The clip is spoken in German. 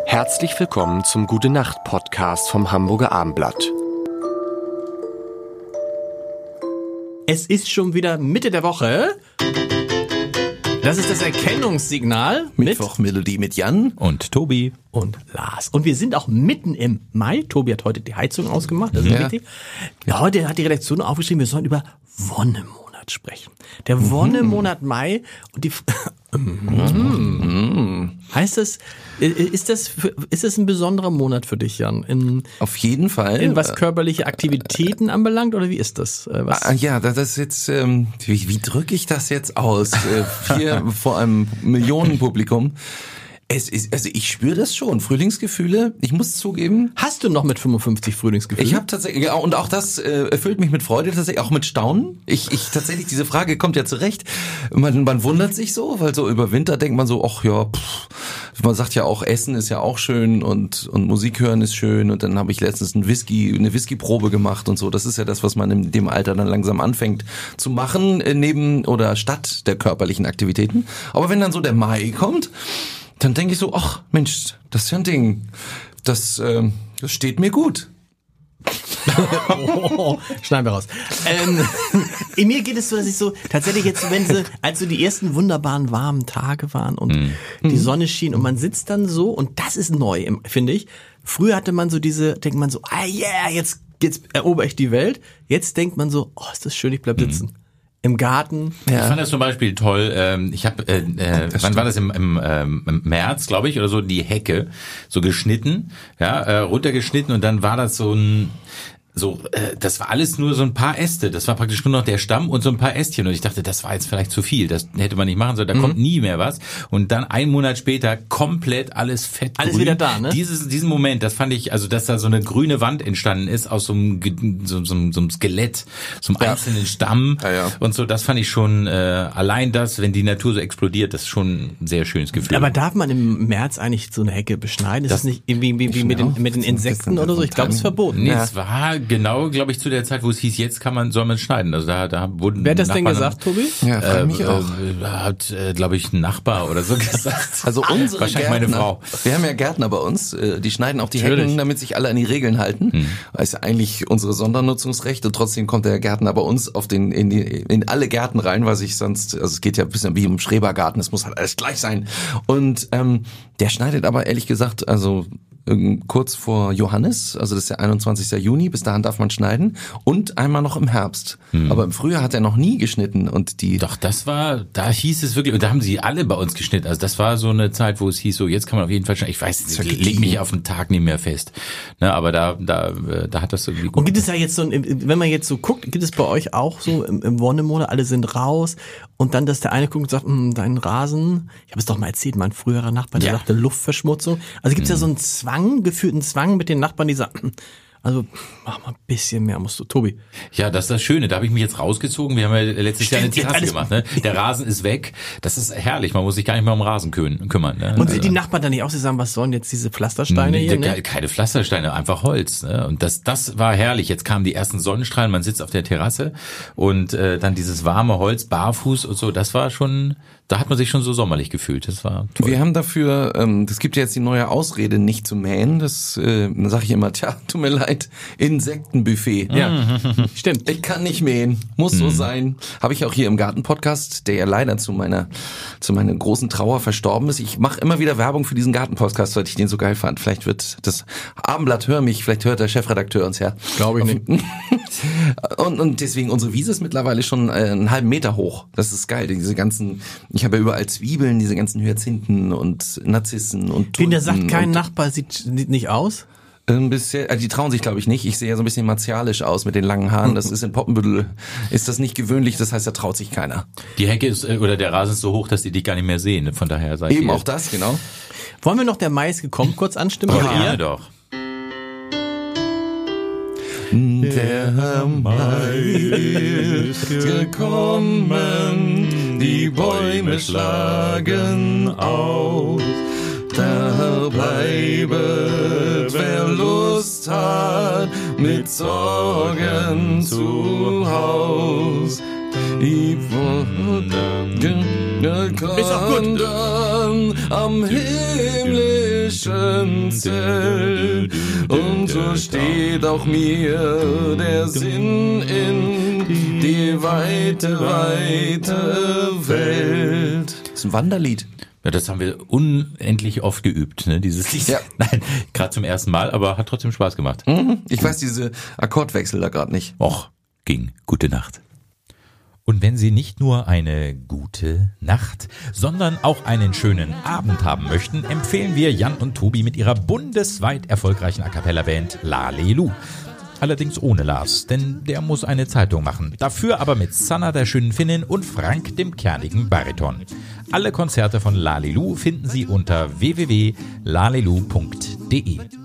Herzlich willkommen zum Gute-Nacht-Podcast vom Hamburger Abendblatt. Es ist schon wieder Mitte der Woche. Das ist das Erkennungssignal. Mittwoch-Melodie mit Jan und Tobi und Lars. Und wir sind auch mitten im Mai. Tobi hat heute die Heizung ausgemacht, das ist richtig. Ja, heute hat die Redaktion aufgeschrieben, wir sollen über Wonnemonat sprechen. Der Wonnemonat Mai und die... Heißt das, ist das ein besonderer Monat für dich, Jan? Auf jeden Fall. In was körperliche Aktivitäten anbelangt, oder wie ist das? Ja, das ist jetzt, wie drücke ich das jetzt aus? Hier vor einem Millionenpublikum. Also ich spüre das schon, Frühlingsgefühle, ich muss zugeben. Hast du noch mit 55 Frühlingsgefühle? Ich habe tatsächlich, ja, und auch das erfüllt mich mit Freude, tatsächlich auch mit Staunen. Ich tatsächlich, diese Frage kommt ja zurecht. Man wundert sich so, weil so über Winter denkt man so, ach ja, man sagt ja auch, Essen ist ja auch schön und Musik hören ist schön, und dann habe ich letztens eine Whisky-Probe gemacht und so. Das ist ja das, was man in dem Alter dann langsam anfängt zu machen, neben oder statt der körperlichen Aktivitäten. Aber wenn dann so der Mai kommt, dann denke ich so, ach Mensch, das ist ja ein Ding, das steht mir gut. Schneiden wir raus. In mir geht es so, dass ich so tatsächlich jetzt, als so die ersten wunderbaren warmen Tage waren und die Sonne schien und man sitzt dann so, und das ist neu, finde ich. Früher hatte man so denkt man so, jetzt erober ich die Welt. Jetzt denkt man so, oh, ist das schön, ich bleib sitzen. Im Garten. Ja. Ich fand das zum Beispiel toll. Ich habe, wann war das im März, glaube ich, oder so, die Hecke so geschnitten, ja, runtergeschnitten, und dann war das das war alles nur so ein paar Äste. Das war praktisch nur noch der Stamm und so ein paar Ästchen. Und ich dachte, das war jetzt vielleicht zu viel. Das hätte man nicht machen sollen. Da kommt nie mehr was. Und dann einen Monat später komplett alles fettgrün. Alles wieder da, ne? Diesen Moment, das fand ich, also dass da so eine grüne Wand entstanden ist aus so einem Skelett, so einem einzelnen Stamm und so. Das fand ich schon, allein das, wenn die Natur so explodiert, das ist schon ein sehr schönes Gefühl. Aber darf man im März eigentlich so eine Hecke beschneiden? Ist das nicht irgendwie mit den Insekten oder so? Ich glaube, es ist verboten. Nee, es war genau, glaube ich, zu der Zeit, wo es hieß, jetzt soll man schneiden. Also da wurden Wer hat das denn gesagt, Tobi? Ja, frag mich auch. Hat, glaube ich, ein Nachbar oder so gesagt. Also unsere wahrscheinlich Gärtner, meine Frau. Wir haben ja Gärtner bei uns, die schneiden auch die Hecken, damit sich alle an die Regeln halten. Das ist ja eigentlich unsere Sondernutzungsrecht, und trotzdem kommt der Gärtner bei uns in alle Gärten rein, weil sich sonst, also es geht ja ein bisschen wie im Schrebergarten, es muss halt alles gleich sein. Und der schneidet aber ehrlich gesagt, also kurz vor Johannes, also das ist der 21. Juni, bis dahin darf man schneiden, und einmal noch im Herbst. Aber im Frühjahr hat er noch nie geschnitten, und Doch, da hieß es wirklich, und da haben sie alle bei uns geschnitten. Also das war so eine Zeit, wo es hieß, so jetzt kann man auf jeden Fall schneiden. Ich weiß, ich leg mich auf den Tag nicht mehr fest. Ne, aber da hat das irgendwie gut. Und gibt es ja jetzt wenn man jetzt so guckt, gibt es bei euch auch so im Wonnemonat, alle sind raus, und dann, dass der eine guckt und sagt, dein Rasen, ich habe es doch mal erzählt, mein früherer Nachbar, der sagte Luftverschmutzung. Also gibt es ja so einen gefühlten Zwang mit den Nachbarn, die sagen, also mach mal ein bisschen mehr, musst du, Tobi. Ja, das ist das Schöne. Da habe ich mich jetzt rausgezogen. Wir haben ja letztes Jahr eine Terrasse gemacht. Ne? Der Rasen ist weg. Das ist herrlich. Man muss sich gar nicht mehr um Rasen kümmern. Ne? Und sind die Nachbarn dann nicht auch, sie sagen, was sollen jetzt diese Pflastersteine hier? Ne? Keine Pflastersteine, einfach Holz. Ne? Und das war herrlich. Jetzt kamen die ersten Sonnenstrahlen. Man sitzt auf der Terrasse und dann dieses warme Holz, barfuß und so. Das war schon... Da hat man sich schon so sommerlich gefühlt. Das war toll. Wir haben dafür, das gibt ja jetzt die neue Ausrede, nicht zu mähen. Das sage ich immer, tut mir leid, Insektenbuffet. Ja, stimmt. Ich kann nicht mähen, muss so sein. Habe ich auch hier im Gartenpodcast, der ja leider zu meiner großen Trauer verstorben ist. Ich mache immer wieder Werbung für diesen Gartenpodcast, weil ich den so geil fand. Vielleicht wird das Abendblatt vielleicht hört der Chefredakteur uns ja. Glaube ich nicht. Und deswegen, unsere Wiese ist mittlerweile schon einen halben Meter hoch. Das ist geil, ich habe ja überall Zwiebeln, diese ganzen Hyazinthen und Narzissen und Tulpen. Wie der sagt, kein Nachbar sieht nicht aus? Bisher, also die trauen sich, glaube ich, nicht. Ich sehe ja so ein bisschen martialisch aus mit den langen Haaren. Das ist in Poppenbüttel, ist das nicht gewöhnlich. Das heißt, da traut sich keiner. Die Hecke ist, oder der Rasen ist so hoch, dass die dich gar nicht mehr sehen. Von daher sei eben auch das, genau. Wollen wir noch der Mai ist gekommen kurz anstimmen? Ja, doch. Der Mai ist gekommen, die Bäume schlagen aus. Da bleibet, wer Lust hat, mit Sorgen zu Haus. Die Wolken Ist auch gut. am himmlischen zwischen Zelt. Und so steht auch mir der Sinn in die weite, weite Welt. Das ist ein Wanderlied. Ja, das haben wir unendlich oft geübt, ne, dieses Lied. Ja. Nein, gerade zum ersten Mal, aber hat trotzdem Spaß gemacht. Ich weiß diese Akkordwechsel da gerade nicht. Och, ging. Gute Nacht. Und wenn Sie nicht nur eine gute Nacht, sondern auch einen schönen Abend haben möchten, empfehlen wir Jan und Tobi mit ihrer bundesweit erfolgreichen A-Cappella-Band Lalelu. Allerdings ohne Lars, denn der muss eine Zeitung machen. Dafür aber mit Sanna, der schönen Finnin, und Frank, dem kernigen Bariton. Alle Konzerte von Lalelu finden Sie unter www.lalelu.de.